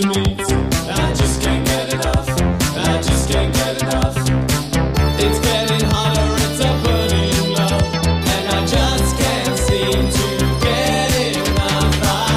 to meet. I just can't get enough. I just can't get enough. It's getting hotter, it's a burning love, and I just can't seem to get enough.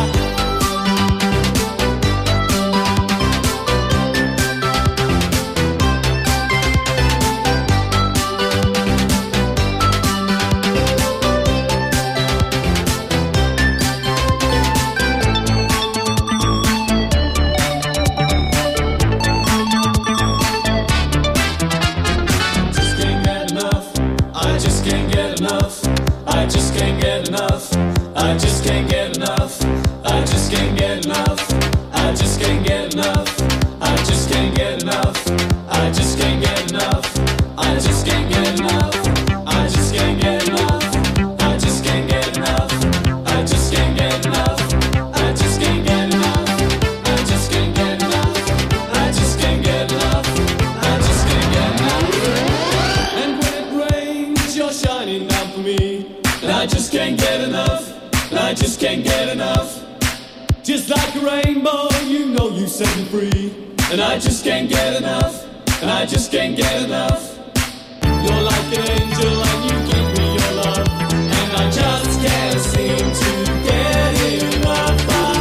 I just can't get enough. I just can't get enough. I just can't get enough. I just can't get enough. I just can't get enough. I just can't get enough. I just can't get enough. I just can't get enough. I just can't get enough. I just can't get enough. I just can't get enough. I just can't get enough. I just can't get enough. I just can't get enough. And when it rains, you're shining down for me. And I just can't get enough. And I just can't get enough. Just like a rainbow, you know you set me free. And I just can't get enough. And I just can't get enough. You're like an angel and you give me your love. And I just can't seem to get enough.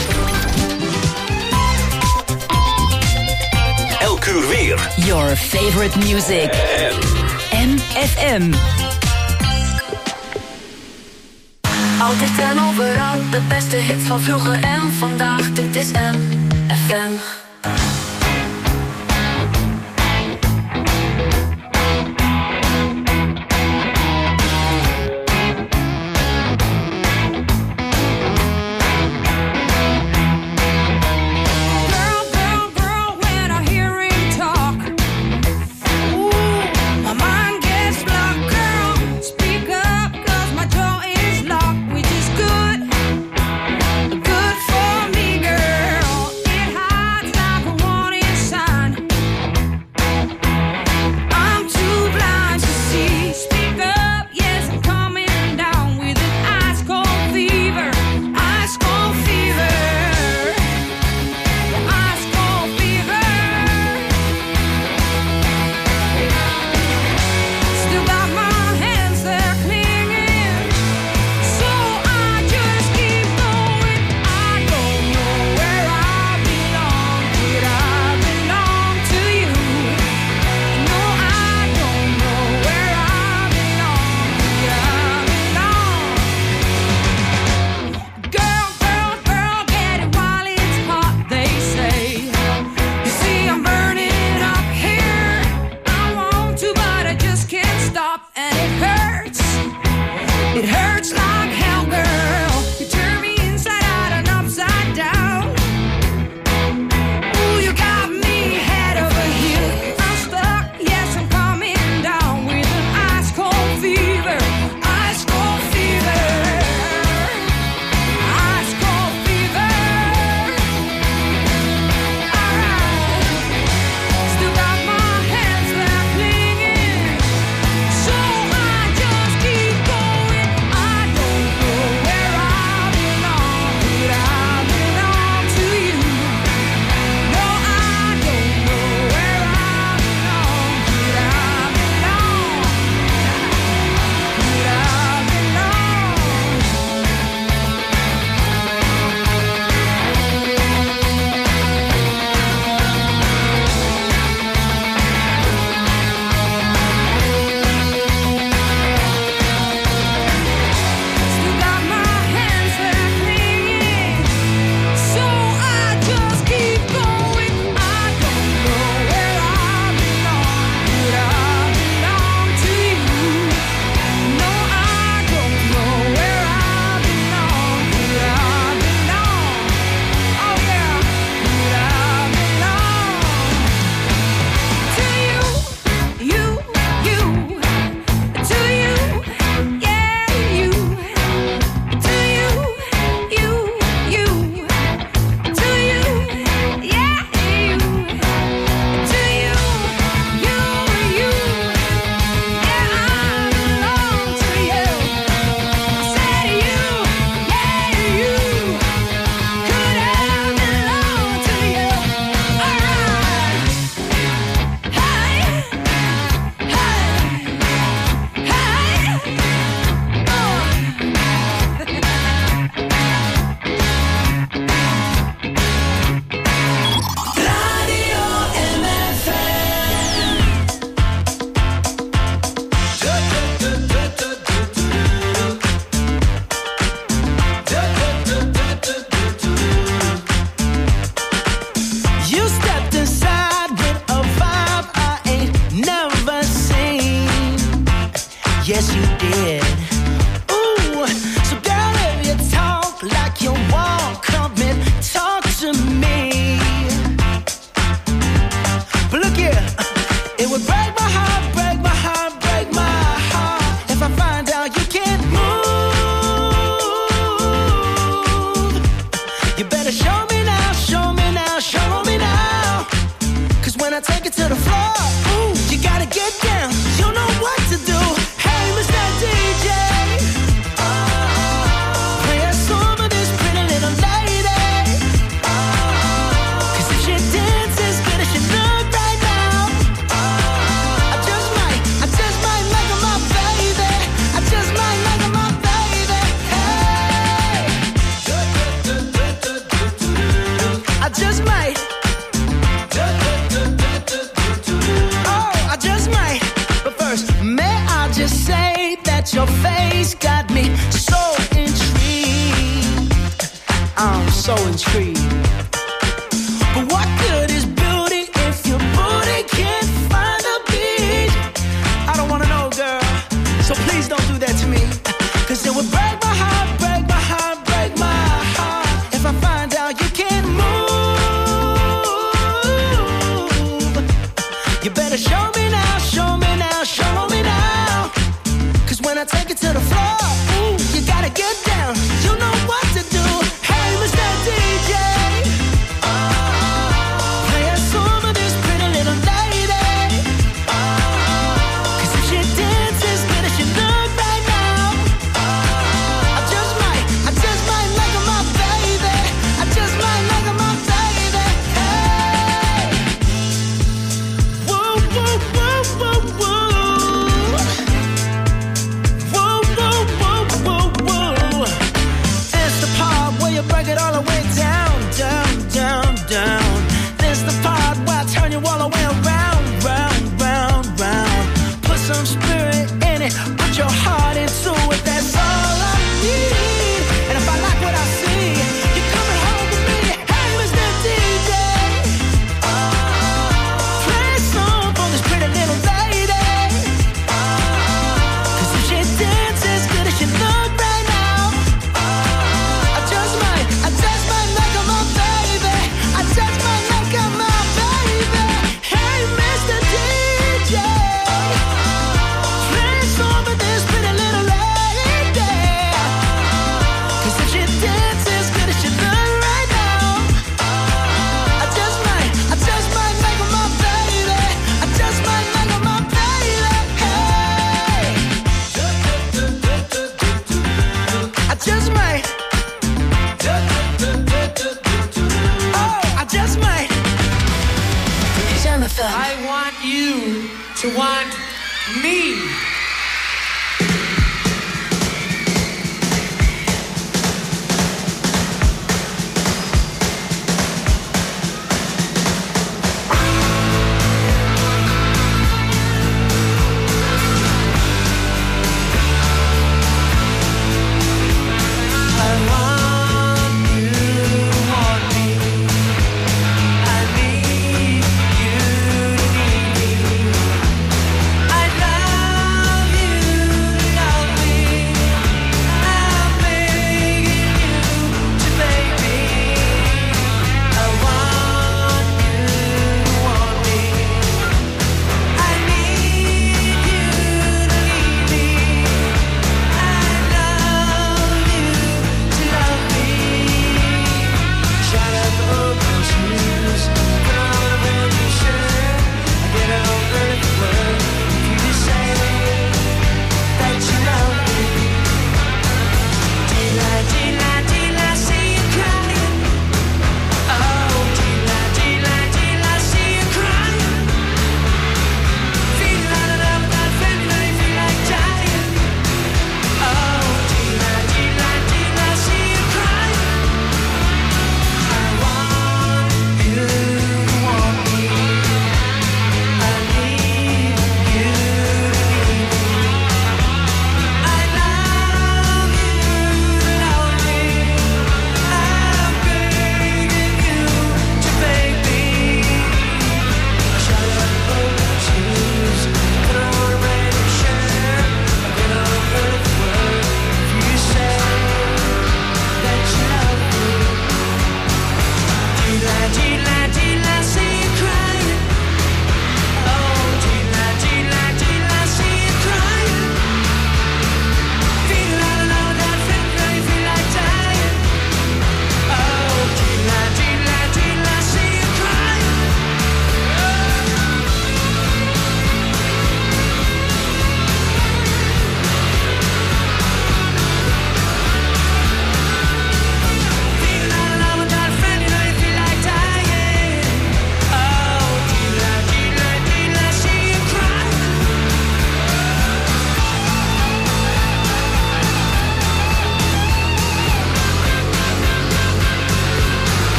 Elk uur weer. Your favorite music. MFM. Altijd en overal, de beste hits van vroeger en vandaag. Dit is MFM. Good for me, girl. It hides. just might. Oh, I just might. But first, may I just say that your face got me so intrigued. I'm so intrigued. But what good is beauty if your booty can't find the beat? I don't wanna know, girl, so please don't do that to me. Cause it would break my heart, break my heart, break my heart if I find out you can't move. You better show me now, show me now, show me now. Cause when I take it to the floor, ooh, you gotta get down. You know what to do. Hey, Mr. DJ, play a song for this pretty little lady. Cause if she dances as good as she look right now, I just might like her, my baby. I just might like her, my baby. Hey, woo, woo, woo, woo, woo. Woo, woo, woo, woo, woo. It's the part where you break it all the way down, down, down, down. This the part where I turn you all the way around, round, round, round. Put some spirit in it, put your heart into it. That's all I need. And if I like what I see, you're coming home with me. Hey, Mr. DJ, play a song for this pretty little lady. Cause if she dances as good as she look right now, I just might make her my baby. I just might make her my baby. Hey, Mr. DJ, play a song for this pretty little lady. Cause if she dances as good as she look right now, I just might make her my baby. I just might make her my baby. Hey, I just might. Oh, I just might. Jennifer. I want you to want me. I want you to want me. I need you to need me. I love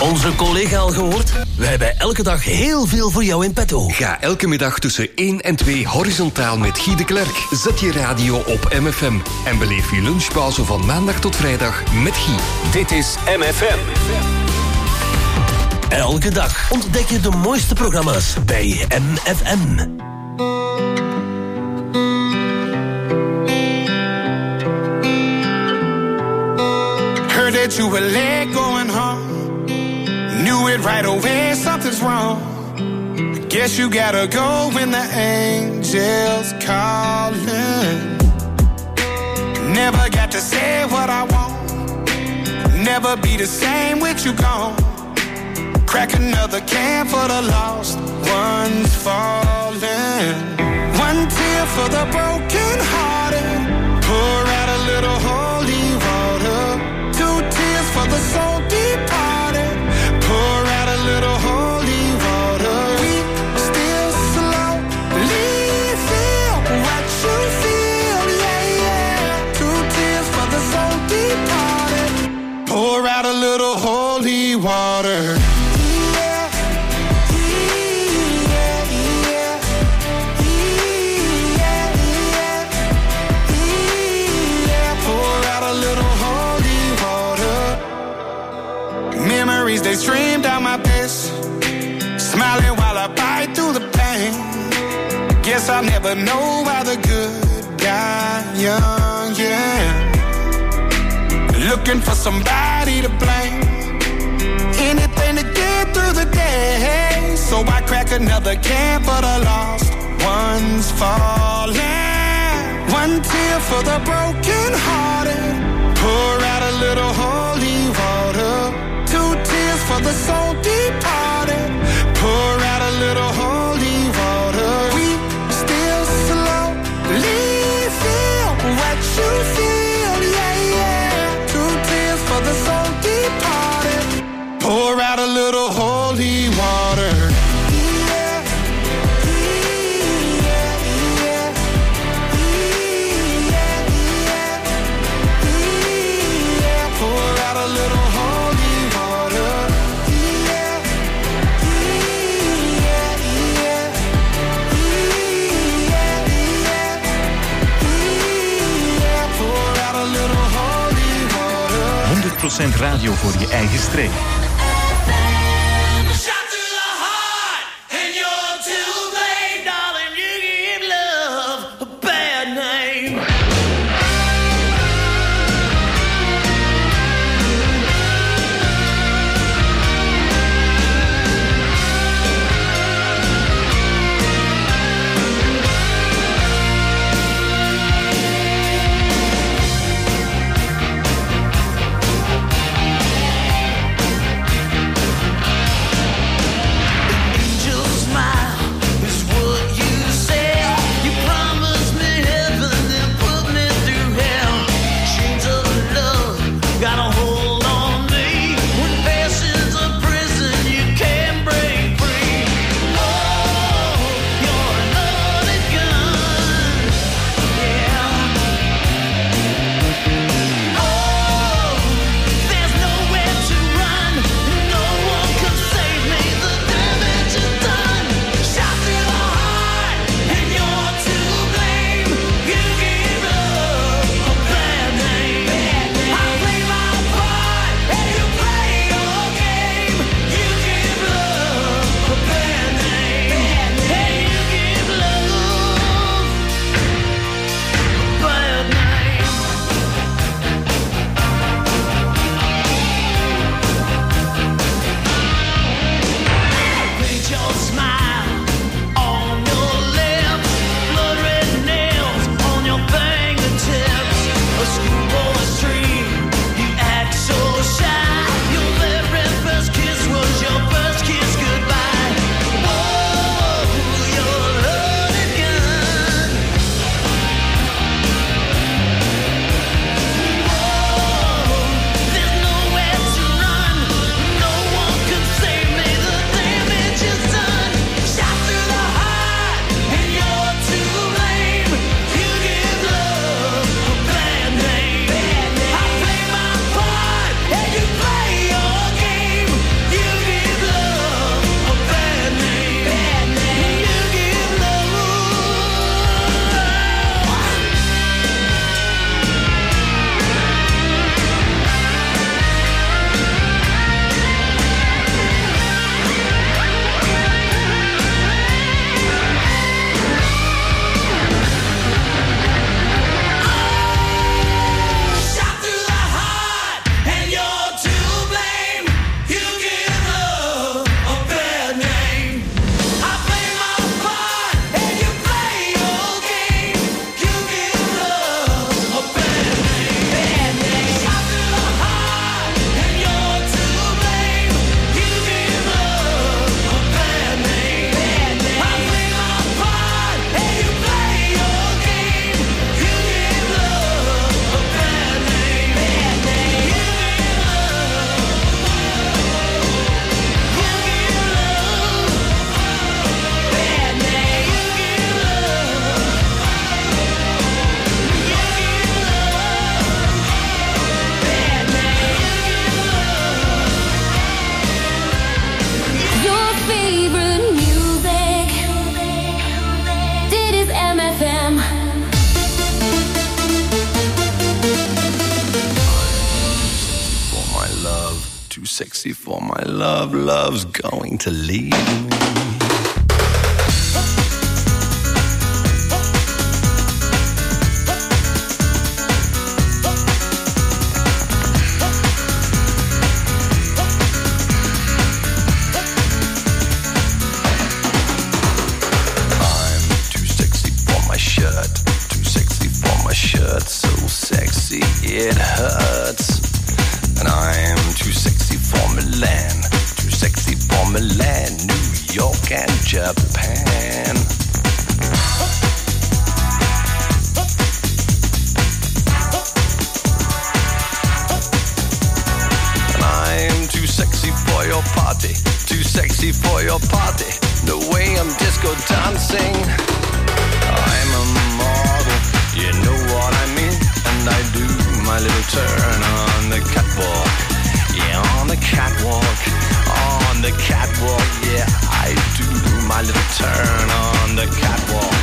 Onze collega al gehoord? Wij hebben elke dag heel veel voor jou in petto. Ga elke middag tussen 1 en 2 horizontaal met Guy de Klerk. Zet je radio op MFM en beleef je lunchpauze van maandag tot vrijdag met Guy. Dit is MFM. Elke dag ontdek je de mooiste programma's bij MFM. Heard that you were late going home. Knew it right away, something's wrong. Guess you gotta go when the angels calling. Never got to say what I want. Never be the same with you gone. Crack another can for the lost ones falling. One tear for the broken hearted. Pour out a little holy water. Two tears for the soul departed. Pour out a little holy water. We still slowly feel what you feel, yeah, yeah. Two tears for the soul departed. Pour out a little holy water. They stream down my face, smiling while I bite through the pain. Guess I'll never know why the good die young, yeah. Looking for somebody to blame, anything to get through the day. So I crack another can for the lost ones falling. One tear for the broken hearted. Pour out a little holy water. Two tears for the soul departed. Pour out a little holy water. We still slowly feel what you feel, yeah, yeah. Two tears for the soul departed. Pour out a little holy water. Radio voor je eigen streek. love, too sexy for my love. Love's going to leave me. It hurts, and I'm too sexy for Milan, too sexy for Milan, New York and Japan. And I'm too sexy for your party, too sexy for your party, the way I'm disco dancing. I'm a model, you know what I mean, and I do my little turn on the catwalk, yeah, on the catwalk, on the catwalk, yeah, I do my little turn on the catwalk.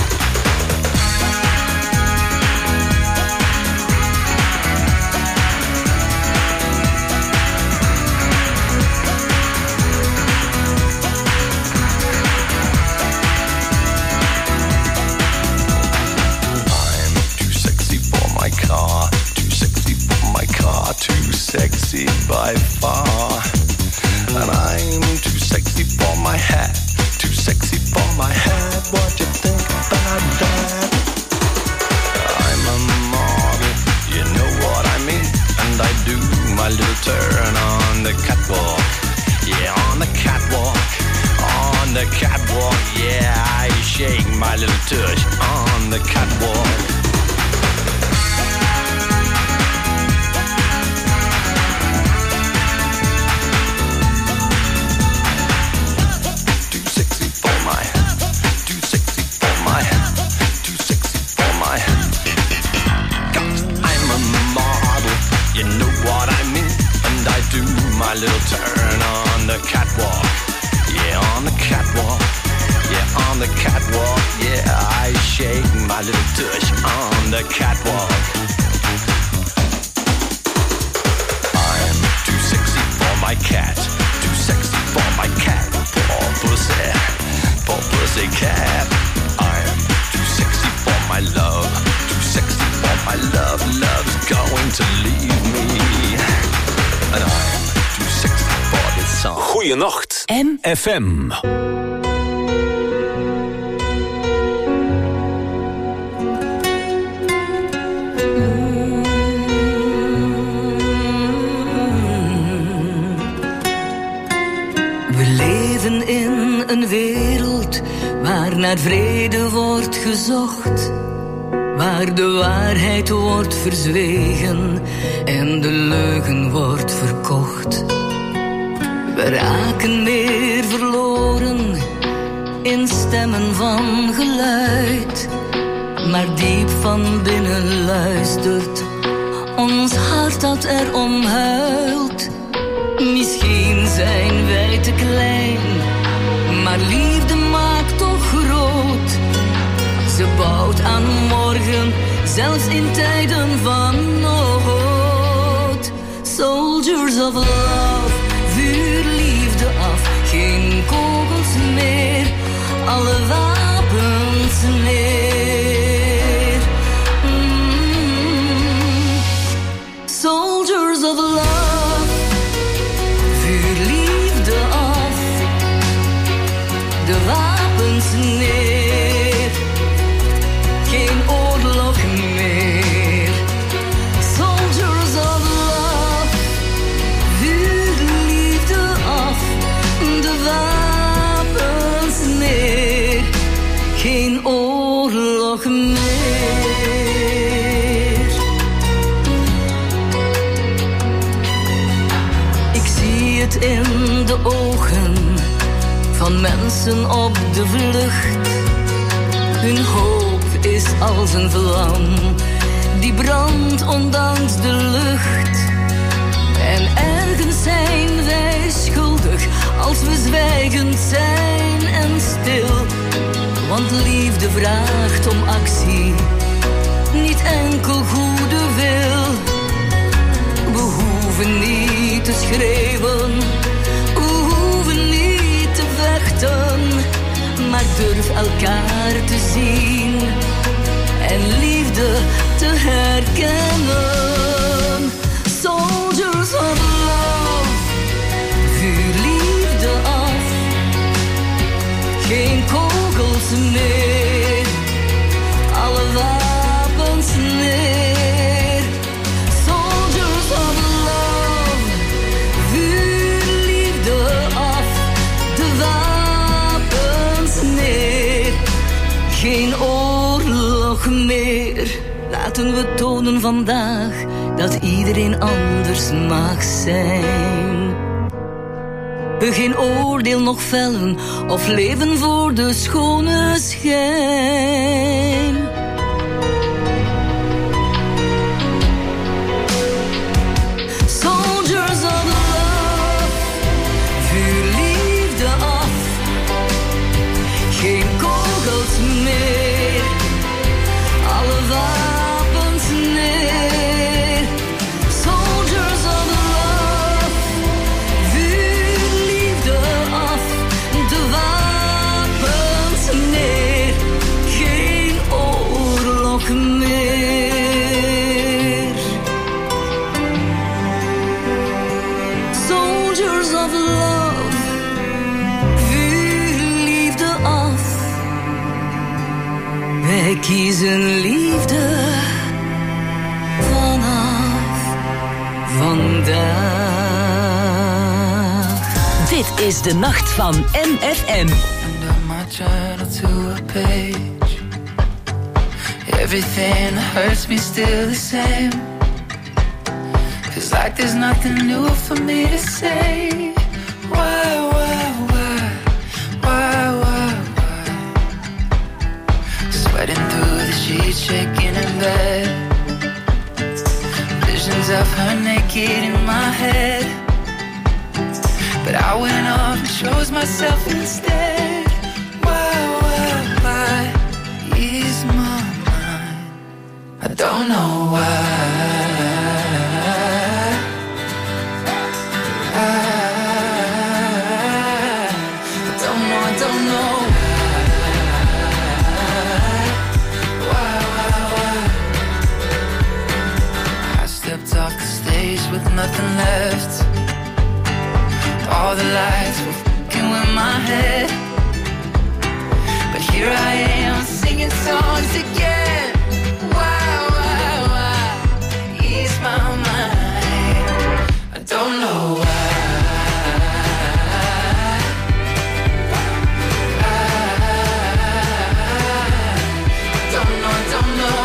Car, too sexy for my car, too sexy by far. And I'm too sexy for my hat, too sexy for my hat. What you think about that? I'm a model, you know what I mean, and I do my little turn on the catwalk, yeah, on the catwalk, on the catwalk, yeah, I shake my little tush on the catwalk. My little turn on the catwalk, yeah, on the catwalk, yeah, on the catwalk, yeah, I shake my little tush on the catwalk. I'm too sexy for my cat, too sexy for my cat, poor pussy cat. I'm too sexy for my love, too sexy for my love, love's going to leave me, and I'm Goeienacht, FM. We leven in een wereld waar naar vrede wordt gezocht, waar de waarheid wordt verzwegen en de leugen wordt verkocht. We raken meer verloren in stemmen van geluid, maar diep van binnen luistert ons hart dat erom huilt. Misschien zijn wij te klein, maar liefde maakt toch groot. Ze bouwt aan morgen, zelfs in tijden van nood. Soldiers of love, vuur liefde af, geen kogels meer, alle wapens neer. Soldiers of love, vuur liefde af, de wapens neer, geen oorlog meer. Soldiers of love, vuur liefde af, de wapens neer, geen oorlog meer. Ik zie het in de ogen van mensen op de vlucht. Hun hoop is als een vlam die brandt ondanks de lucht. En ergens zijn wij schuldig als we zwijgend zijn en stil. Want liefde vraagt om actie, niet enkel goede wil. We hoeven niet te schreeuwen. We hoeven niet te vechten, maar durf elkaar te zien en liefde te herkennen. Soldiers of love, vuur liefde af. Geen kogels meer, alle wapens neer. Soldiers of love, vuur liefde af. De wapens neer, geen oorlog meer. Laten we tonen vandaag dat iedereen anders mag zijn. We geen oordeel nog vellen of leven voor de schone schijn. Soldiers of love, vuur liefde af. Geen kogels meer, alle wapens neer. Soldiers of love, vuur liefde af. De wapens neer, geen oorlog meer. Soldiers of love, vuur liefde af. Wij kiezen liefde vanaf vandaag. Dit is de nacht van MFM. Under my journal to a page. Everything that hurts me still the same. Feels like there's nothing new for me to say. Why? Sweating through the sheets, shaking in bed. Visions of her naked in my head. But I went off and chose myself instead. Why ease my mind? I don't know why. I don't know. Off the stage with nothing left. All the lights were fucking with my head. But here I am singing songs again. Why ease my mind? I don't know why. I don't know.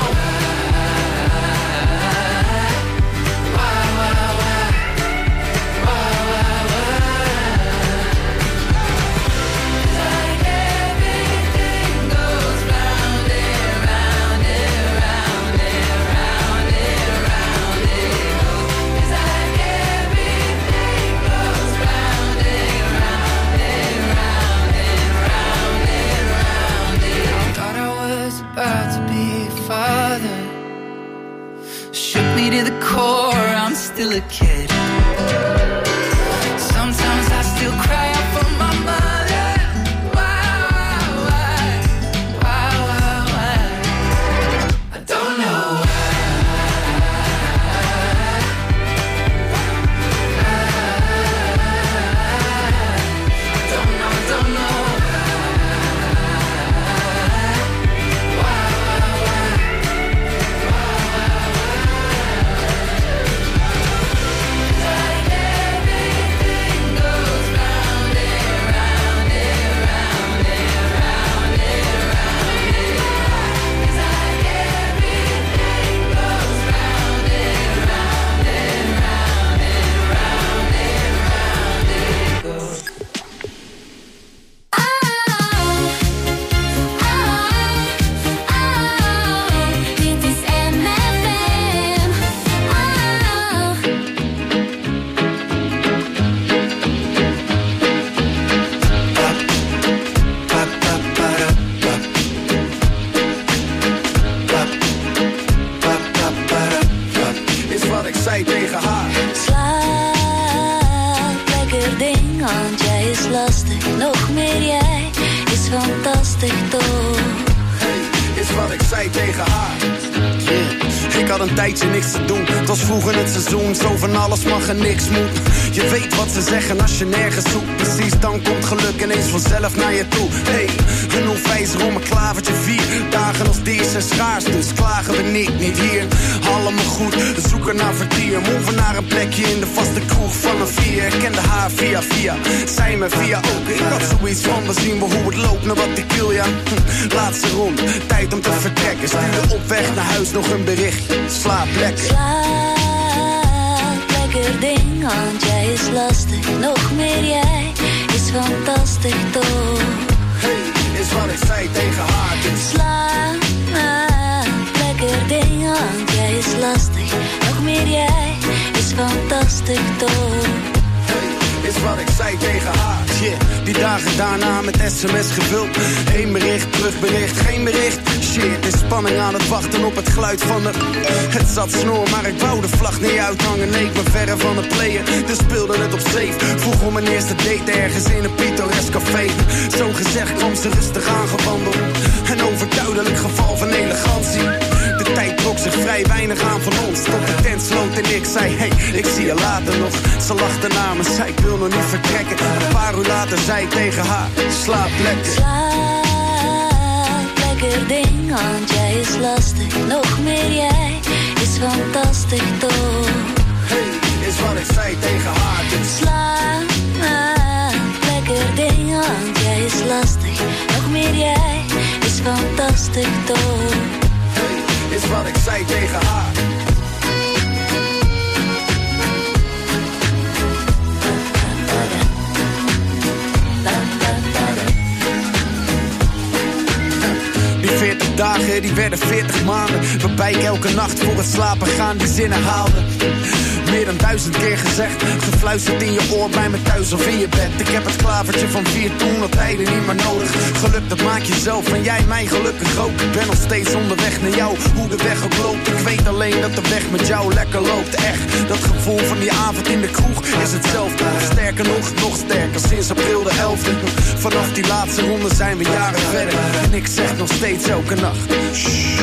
fantastisch toch. Hey, is wat ik zei tegen haar. Yeah. Ik had een tijdje niks te doen. Het was vroeg in het seizoen, zo van alles mag en niks moet. Je weet wat ze zeggen als je nergens zoekt. Precies, dan komt geluk ineens vanzelf naar je toe. Hey, genoeg wijzer om een klavertje 4. Dagen als deze zijn schaars, dus klagen we niet hier. Allemaal goed, we zoeken naar vertier. Moven naar een plekje in de vaste kroeg van een 4. Ik kende haar via, zij me via ook. Ik had zoiets van, we zien wel hoe het loopt, naar wat ik wil, ja. Laatste ronde, tijd om te vertrekken. Stuur op weg naar huis nog een berichtje. Slaap lekker. Slaap lekker ding, want jij is lastig. Nog meer jij is fantastisch toch. Hey, is wat ik zei tegen haar. Dus. Slaap lekker ding, want jij is lastig. Nog meer jij is fantastisch toch. Is wat ik zei tegen haar. Yeah, die dagen daarna met sms gevuld. Eén bericht, terugbericht, geen bericht. Shit, is spanning aan het wachten op het geluid van de... Het zat snor, maar ik wou de vlag niet uithangen. Nee, ik ben verre van het playen, dus speelde het op safe. Vroeg om mijn eerste date ergens in een pittoresk café. Zo gezegd kwam ze rustig aangewandeld. Een overduidelijk geval van elegantie. De tijd trok zich vrij weinig aan van ons. Tot de tent sloot en ik zei, hey, ik zie je later nog. Ze lachte na me, zei ik wil nog niet vertrekken. Een paar uur later zei ik tegen haar, slaap lekker. Slaap lekker ding, want jij is lastig. Nog meer jij is fantastisch toch. Hey, is wat ik zei tegen haar. Dus. Slaap lekker ding, want jij is lastig. Nog meer jij is fantastisch toch. Is wat ik zei tegen haar. Die 40 dagen, die werden 40 maanden. Waarbij ik elke nacht voor het slapen gaan die zinnen haalde. Meer dan 1000 keer gezegd, gefluisterd in je oor bij me thuis of in je bed. Ik heb het klavertje van 4 toen op tijden niet meer nodig. Geluk dat maak je zelf en jij mij gelukkig ook. Ik ben nog steeds onderweg naar jou, hoe de weg ook loopt. Ik weet alleen dat de weg met jou lekker loopt. Echt, dat gevoel van die avond in de kroeg is hetzelfde. Sterker nog sterker, sinds april de 11e. Vanaf die laatste ronde zijn we jaren verder. En ik zeg nog steeds elke nacht, shh,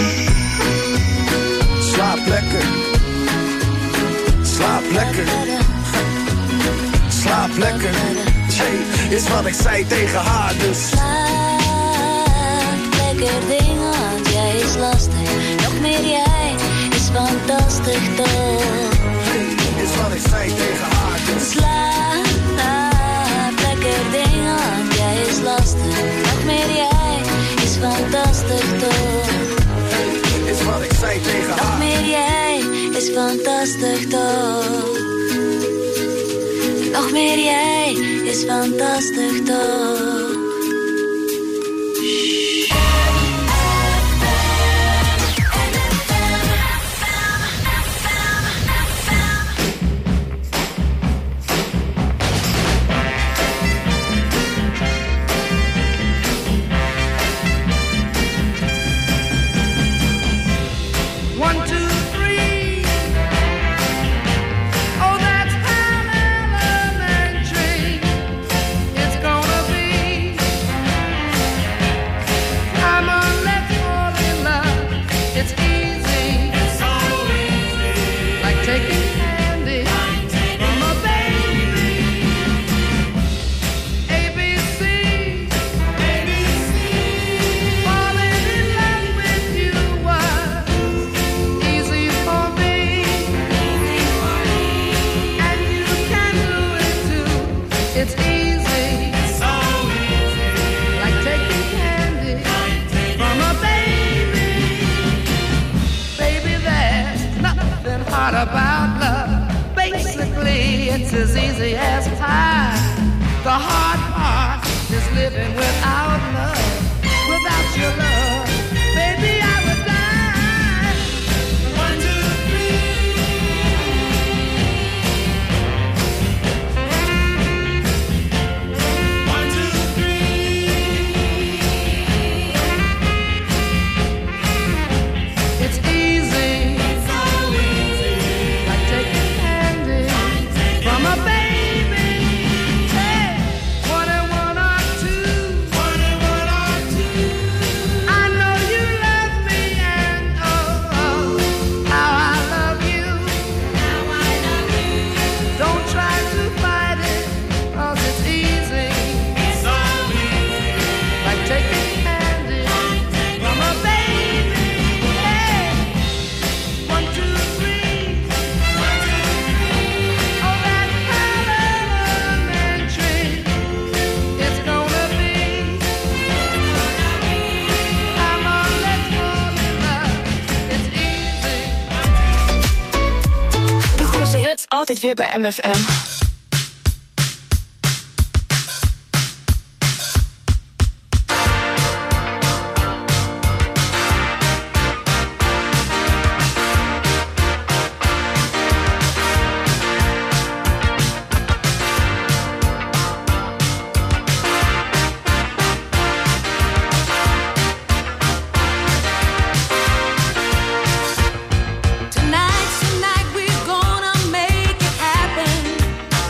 slaap lekker. Slaap lekker. Slaap lekker. Hey, is wat ik zei tegen haar dus. Slaap lekker ding, want jij is lastig. Nog meer jij is fantastisch toch. Hey, is wat ik zei tegen haar dus. Slaap lekker ding, want jij is lastig. Nog meer jij is fantastisch toch. Hey, is wat ik zei tegen haar. Nog meer jij is fantastisch toch. Nog meer jij is fantastisch toch. About love, basically it's as easy as pie. The hard part is living without love. Without your love, baby, I would die. 1, 2, 3. 1, 2, 3. It's easy. Baby, hey, 1 and 1 are 2. 1 and 1 are 2. altijd weer bij MFM. Tonight we're gonna make it happen.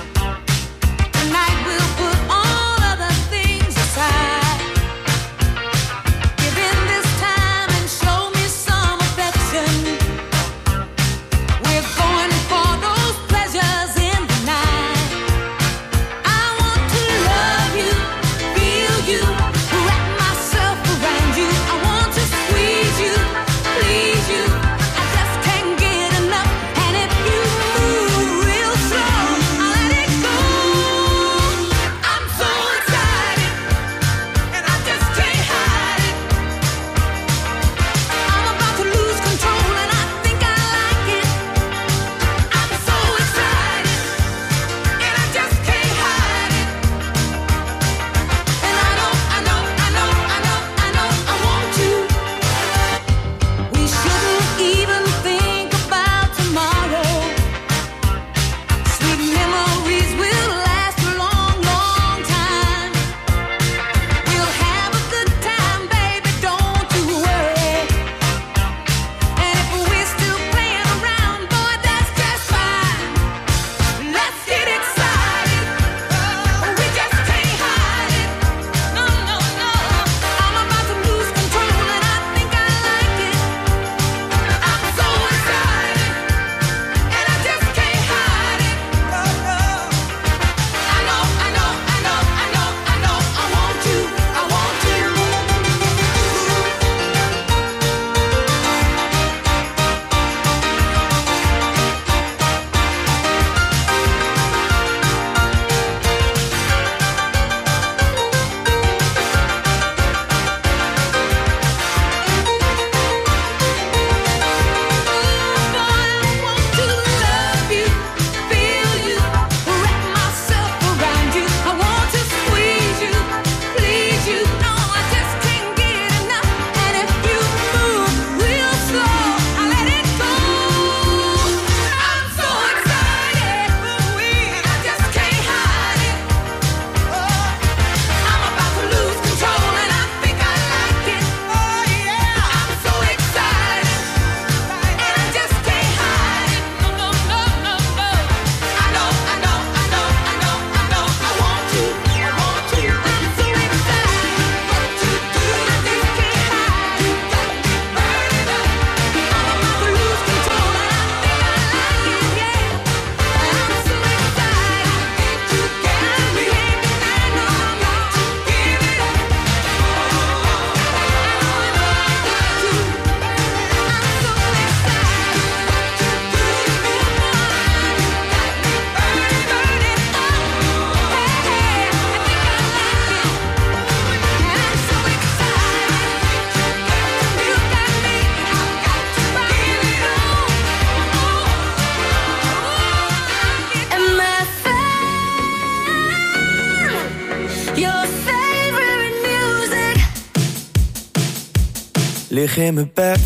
Lig in mijn bed,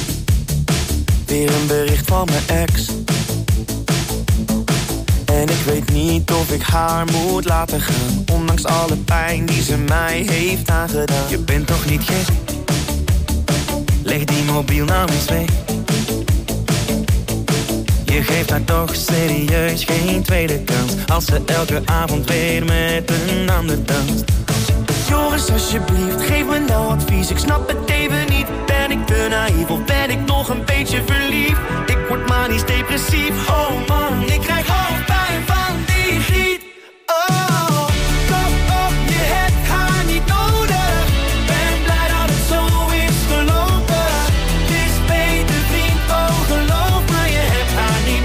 weer een bericht van mijn ex. En ik weet niet of ik haar moet laten gaan, ondanks alle pijn die ze mij heeft aangedaan. Je bent toch niet gek? Leg die mobiel nou eens weg. Je geeft haar toch serieus geen tweede kans, als ze elke avond weer met een ander danst. Joris, alsjeblieft, geef me nou advies. Ik snap het even niet. Ben ik te naïef of ben ik nog een beetje verliefd? Ik word manisch depressief. Oh man, ik krijg hoofdpijn van die griet. Oh, kom op, je hebt haar niet nodig. Ben blij dat het zo is gelopen. Het is beter vriend, oh geloof me, je hebt haar niet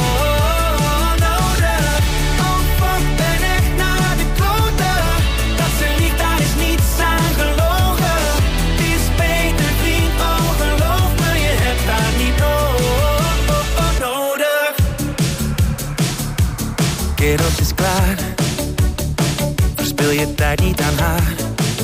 nodig. Oh fuck, ben echt naar de kloten. Dat ze liegt, daar is niets aan gelogen. Het is beter vriend, oh geloof me, je hebt haar niet nodig. alles is klaar. Verspil je tijd niet aan haar.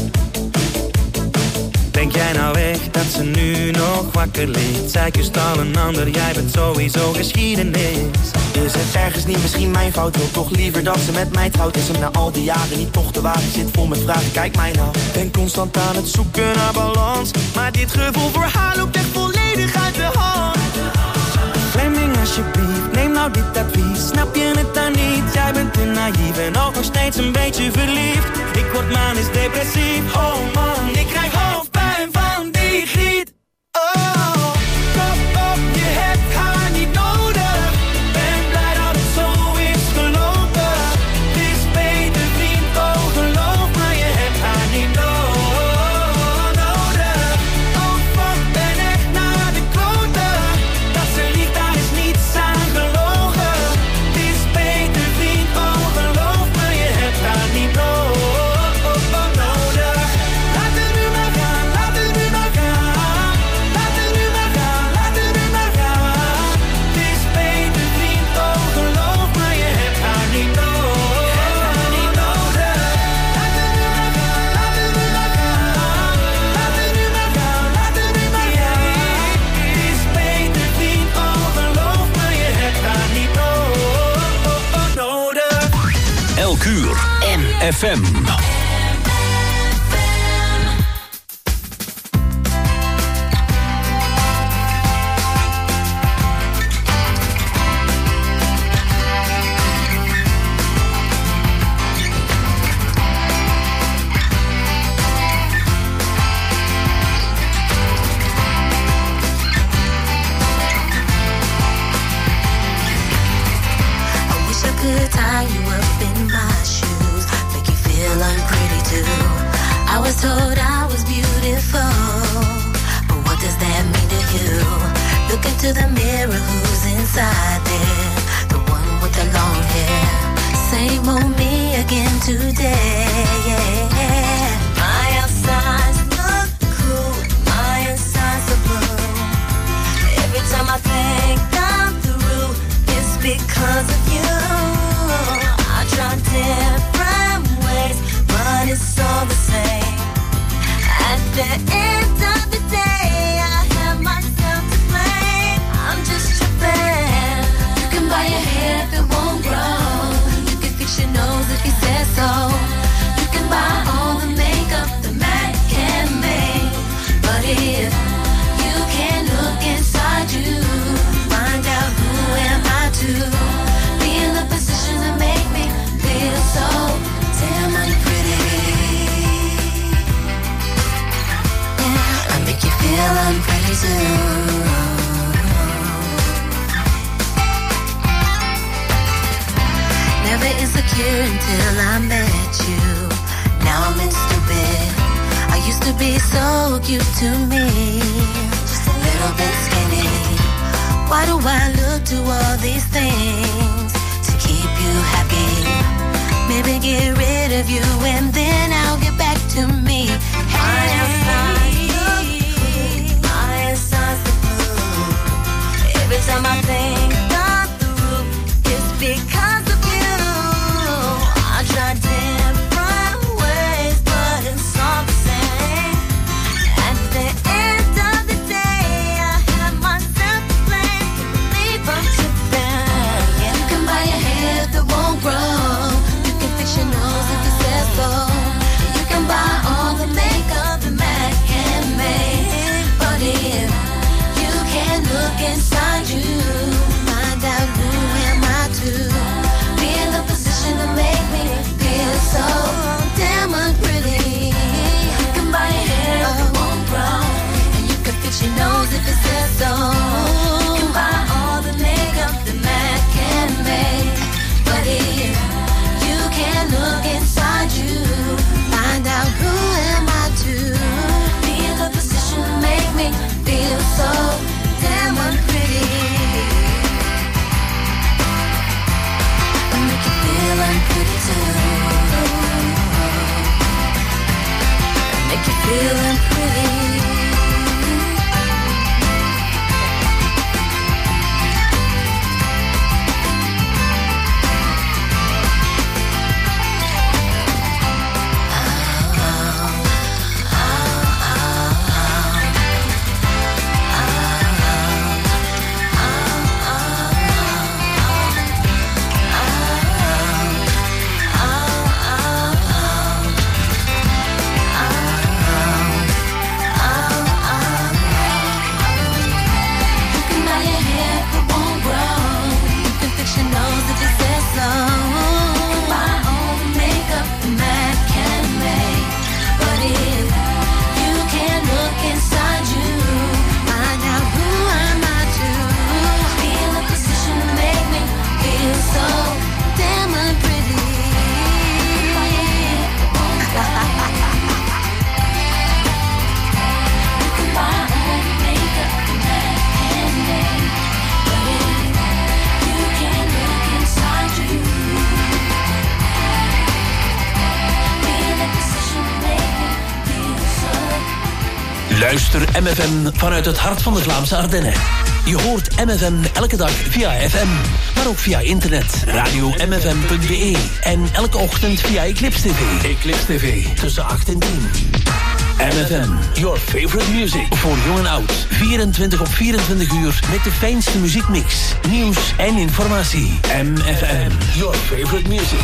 Denk jij nou echt dat ze nu nog wakker ligt? Zij kust al een ander, jij bent sowieso geschiedenis. Is het ergens niet misschien mijn fout? Wil toch liever dat ze met mij trouwt? Is hem na al die jaren niet toch te wagen? Zit vol met vragen, kijk mij nou. Ben constant aan het zoeken naar balans, maar dit gevoel voor haar loopt echt volledig uit de hand. Fleming alsjeblieft, neem nou dit advies. Snap je het dan niet? Jij bent te naïef en ook nog steeds een beetje verliefd. Ik word manisch depressief, oh man, ik krijg hoofdpijn van die griet. Oh, kop op, je hebt haar niet nodig. Ben blij dat het zo is gelopen. Het is beter vriend, oh geloof me, je hebt haar niet nodig. Oh fuck, ben echt naar de kloten. Dat ze lief, daar is niets aan gelogen. Het is beter vriend, oh geloof me, je hebt haar niet nodig. Laat het nu maar gaan, laat het nu maar gaan. Laat het nu maar gaan, laat het nu maar gaan. Het is beter vriend, oh geloof me, je hebt haar niet nodig. Laat het nu maar gaan, laat het nu maar gaan. Laat het nu maar gaan, laat het nu maar gaan. Het is beter vriend, oh geloof me, je hebt haar niet nodig. Elk uur MFM. I wish I could tie you up in my shoes, make you feel unpretty too. I was told I was beautiful, but what does that mean to you? Look into the mirror, who's inside there? The one with the long hair. Same old me again today. My outsides look cool, my insides are blue. Every time I think I'm through, it's because of you. I try different ways, but it's all the same. At the end of the day, I have myself to blame. I'm just tripping. You can buy your hair if it won't grow. You can fix your nose if you say so. You can buy all the makeup the man can make. But if you can't look inside you, find out who am I to be in the position to make me feel so damn unpretty. Yeah, I make you feel unpretty too. Never insecure until I met you. Now I'm in stupid. I used to be so cute to me, just a little bit skinny. Why do I look to all these things to keep you happy? Maybe get rid of you and then I'll get back to me. My outside look cool, my inside's the blue. Every time I think I'm through, it's because of you. I try different ways, but it's all the same. At the end of the day, I have myself to blame. Leave up to them. You can buy your hair that won't grow. You can fix your nose if you say so. You can buy all the makeup the man can make. But if you can't look inside you, Luister MFM vanuit het hart van de Vlaamse Ardennen. Je hoort MFM elke dag via FM, maar ook via internet, radio-mfm.be en elke ochtend via Eclipse TV. Eclipse TV, tussen 8 en 10. MFM, your favorite music. Voor jong en oud, 24 op 24 uur met de fijnste muziekmix, nieuws en informatie. MFM, your favorite music.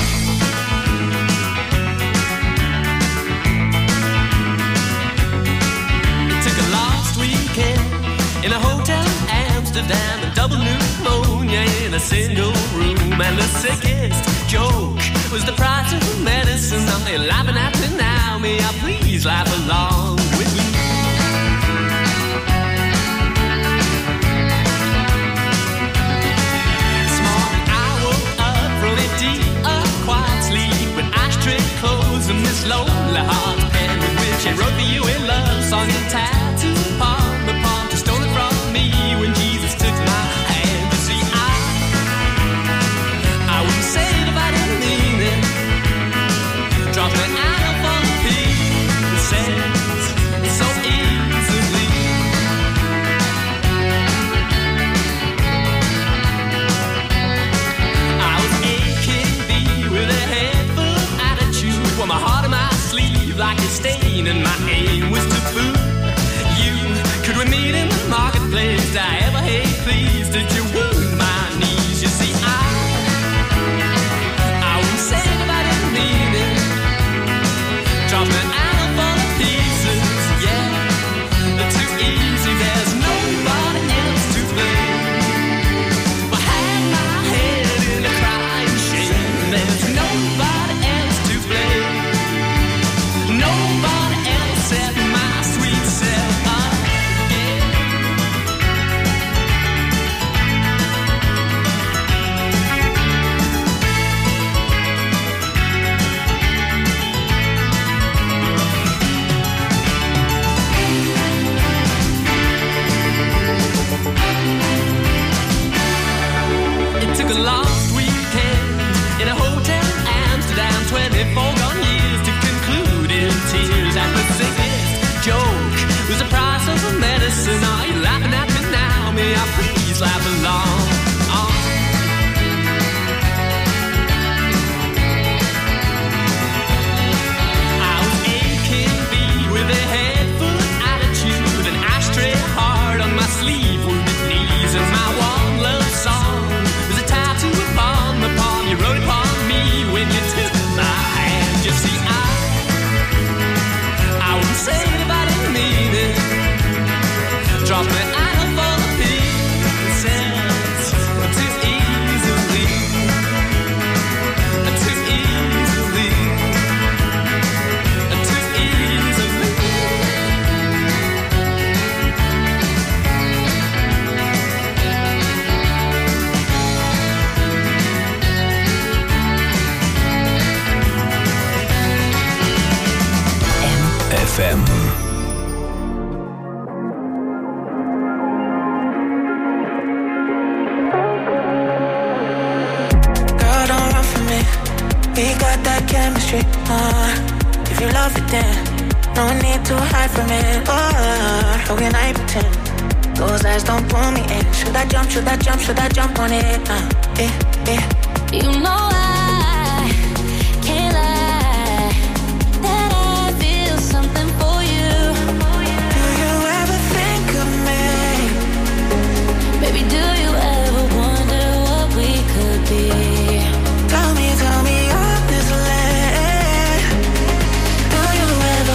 In a hotel in Amsterdam, a double pneumonia in a single room. And the sickest joke was the price of medicine. Now they're laughing at me now. May I please laugh along with you? This morning I woke up from a deep, quiet sleep with ashtray clothes and this lonely heart pen with which I wrote the you in love song and tattoo palm upon. Stolen from me when Jesus took my hand. You see, I wouldn't say it if I didn't mean it. Drop me out of all the pieces so easily. I was AKB with a head full of attitude, with my heart on my sleeve like a stain, and my aim was to fool. Could we meet in the marketplace? Did I ever hate please? Did you wound my knees? You see, I wouldn't say it if I didn't mean it. Drop me out of all the pieces, yeah. Too easy, there's nobody else to blame. I had my head in a crying shame. There's nobody else to blame. Nobody else set my sweet self up. Last weekend in a hotel in Amsterdam, 24 gone years to conclude in tears. And the sickest joke was the price of the medicine. Are you laughing at me now? May I please laugh along? I was AKB with a head full of attitude, an ashtray hard on my sleeve, wounded knees, and my one love song. Upon you wrote upon me when you took my hand. You see, I wouldn't say it if I didn't mean it. Drop me out of all the pieces too easily, too easily, too easily. FM. Girl, don't run from me. We got that chemistry. If you love it, then no need to hide from it. How can I pretend? Those eyes don't pull me in. Should I jump? Should I jump? Should I jump on it? You know I can't lie that I feel something for you. Do you ever think of me? Baby, do you ever wonder what we could be? Tell me honestly. Do you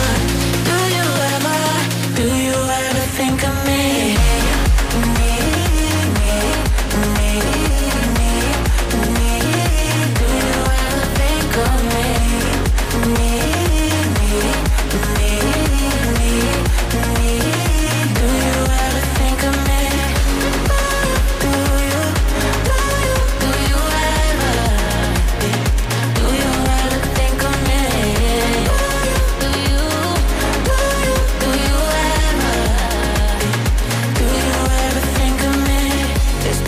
ever think of me?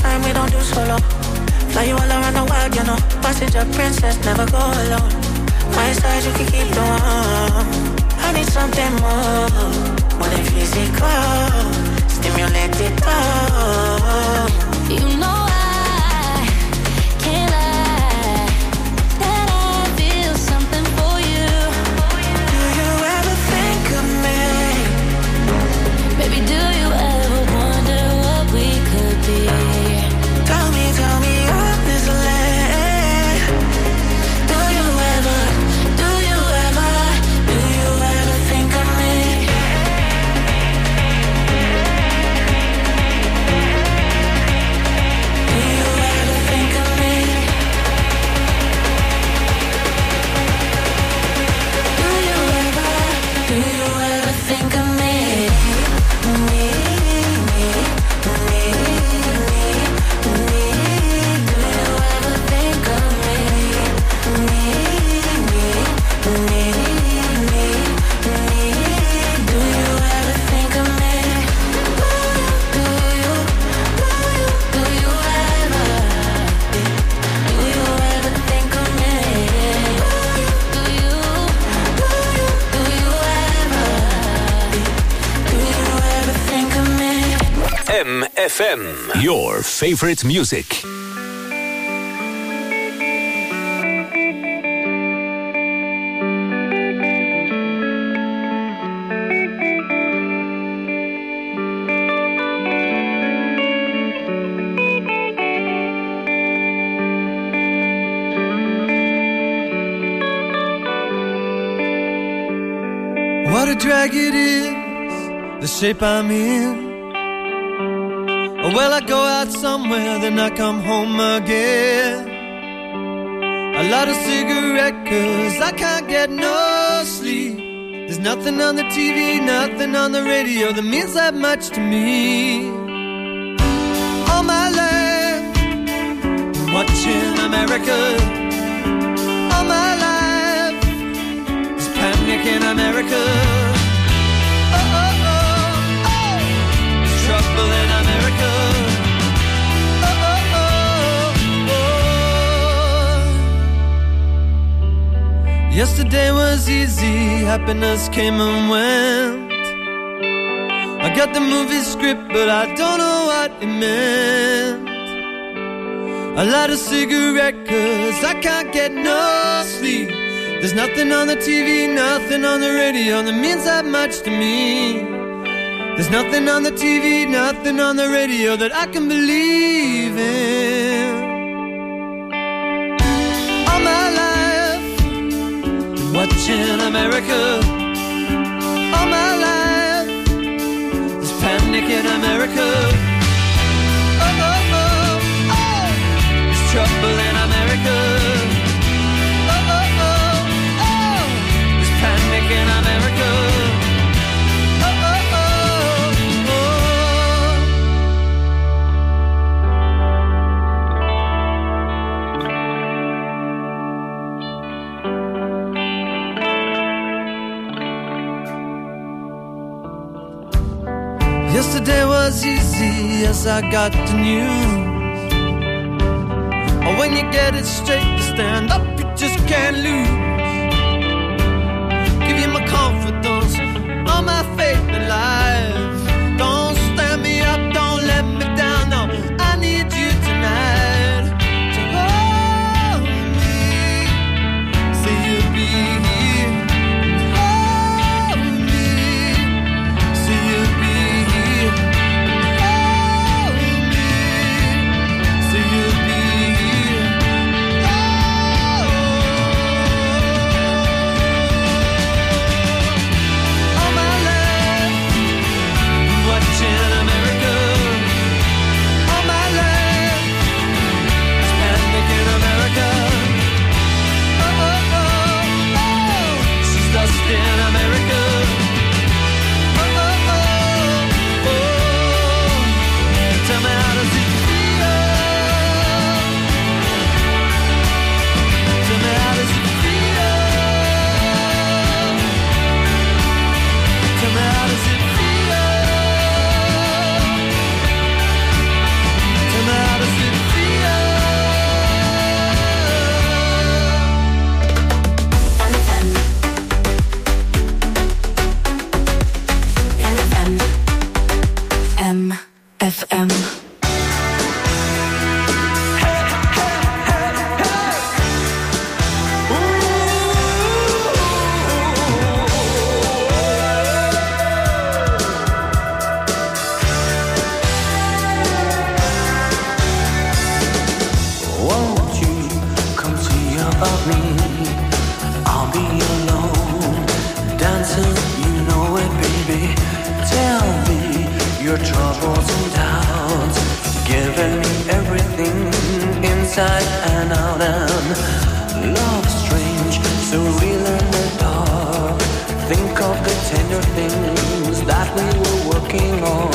Fly you all around the world, you know. Passenger princess, never go alone. My side, you can keep the one. I need something more than physical. Stimulate it all. You know I can't lie that I feel something for you. Do you ever think of me? Baby, do you ever wonder what we could be? Tell me honestly. Do you ever think of me? MFM, your favorite music. What a drag it is, the shape I'm in. Well, I go out somewhere, then I come home again. I light a cigarette 'cause I can't get no sleep. There's nothing on the TV, nothing on the radio that means that much to me. All my life, watching America. All my life, there's panic in America. Oh, oh, oh, oh, there's trouble in America. Oh, oh, oh, oh. Yesterday was easy, happiness came and went. I got the movie script, but I don't know what it meant. I light a cigarette 'cause I can't get no sleep. There's nothing on the TV, nothing on the radio that means that much to me. There's nothing on the TV, nothing on the radio that I can believe in. All my life, been watching America. All my life, there's panic in America. Oh, oh, oh, oh, there's trouble in America. Oh, oh, oh, oh, there's panic in America. Yesterday was easy as I got the news. Oh, when you get it straight, you stand up, you just can't lose. Give you my confidence, all my faith in life. Don't stand me up, don't let me down, no, I need you tonight. To hold me, say you'll be here. Hold me, say you'll be here. Hold me, say you'll be here. Oh, change, so real in the dark. Think of the tender things that we were working on.